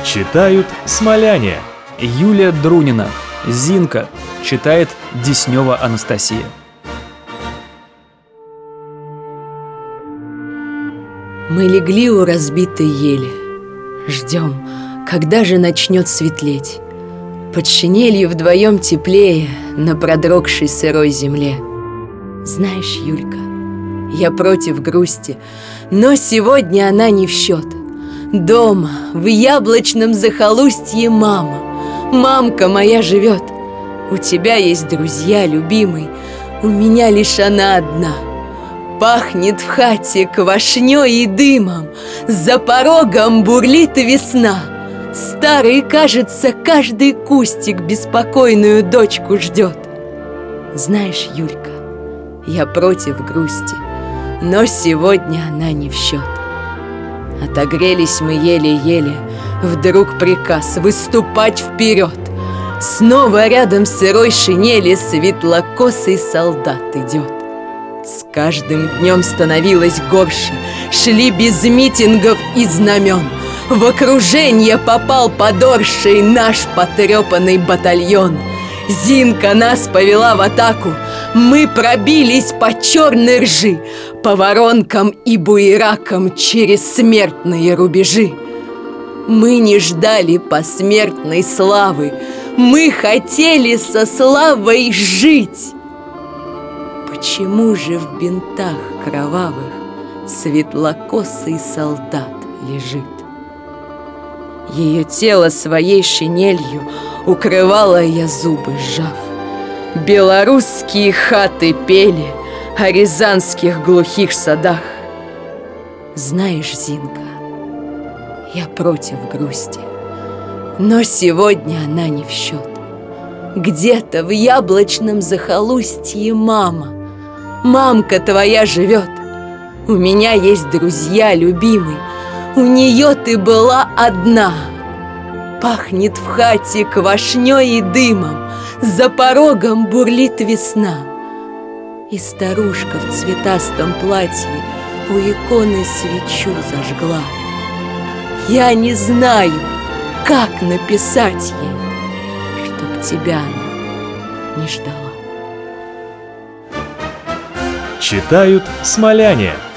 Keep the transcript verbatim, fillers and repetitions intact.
Читают смоляне. Юлия Друнина. Зинка. Читает Деснева Анастасия. Мы легли у разбитой ели. Ждем, когда же начнет светлеть. Под шинелью вдвоем теплее на продрогшей сырой земле. Знаешь, Юлька, я против грусти, но сегодня она не в счет. Дома, в яблочном захолустье мама, мамка моя живет. У тебя есть друзья, любимый, у меня лишь она одна. Пахнет в хате квашнёй и дымом, за порогом бурлит весна. Старый, кажется, каждый кустик беспокойную дочку ждет. Знаешь, Юлька, я против грусти, но сегодня она не в счет. Отогрелись мы еле-еле, вдруг приказ выступать вперед. Снова рядом в сырой шинели светлокосый солдат идет. С каждым днем становилось горше, шли без митингов и знамен. В окружение попал подорший наш потрепанный батальон. Зинка нас повела в атаку, мы пробились по черной ржи, по воронкам и буеракам через смертные рубежи. Мы не ждали посмертной славы, мы хотели со славой жить. Почему же в бинтах кровавых светлокосый солдат лежит? Ее тело своей шинелью укрывала я, зубы сжав. Белорусские хаты пели о рязанских глухих садах. Знаешь, Зинка, я против грусти, но сегодня она не в счет. Где-то в яблочном захолустье мама, мамка твоя живет. У меня есть друзья, любимый, у нее ты была одна. Пахнет в хате квашнёй и дымом, за порогом бурлит весна. И старушка в цветастом платье у иконы свечу зажгла. Я не знаю, как написать ей, чтоб тебя она не ждала. Читают смоляне.